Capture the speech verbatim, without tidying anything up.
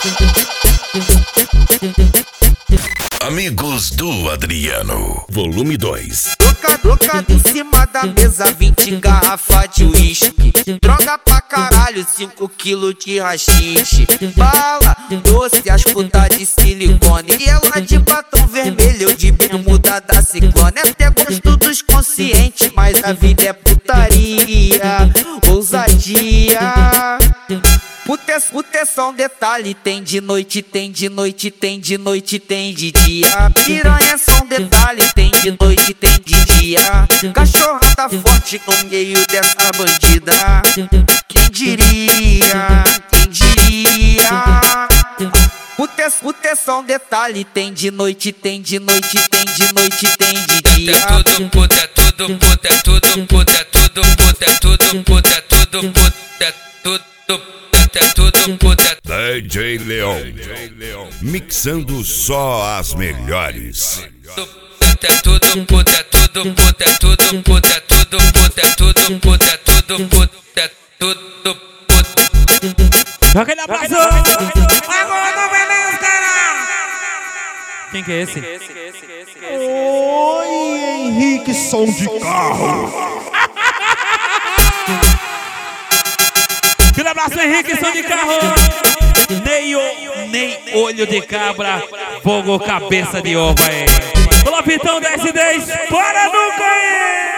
Amigos do Adriano, volume dois. Trocado em cima da mesa, vinte garrafa de uísque. Droga pra caralho, cinco quilos de rachixe. Bala, doce, as putas de silicone. E ela de batom vermelho, eu de bermuda da Ciclone. Até gosto dos conscientes, mas a vida é putaria, ousadia. Pute, pute só um detalhe, tem de noite, tem de noite, tem de noite, tem de dia. Piranha é só um detalhe, tem de noite, tem de dia. Cachorra tá forte no meio dessa bandida. Quem diria, quem diria. Pute, pute só um detalhe, tem de noite, tem de noite, tem de noite, tem de dia. É tudo puta, é tudo puta, é tudo puta, é tudo puta, é tudo puta, é tudo puta, é tudo é tudo puta. D J Leon, mixando só as melhores. É tudo puta, é tudo puta, é tudo puta, é tudo puta, é tudo puta, é tudo puta, é tudo puta. Joga ele abraçou! Agora não vai nem os caras! Quem que é esse? Oi, Henrique, som de carro! Aquele abraço, Henrique, som de carro. Ney, Ney, olho de cabra, fogo, cabeça de ovo, aí. Olá, Pitão dez dez, bora nunca aí!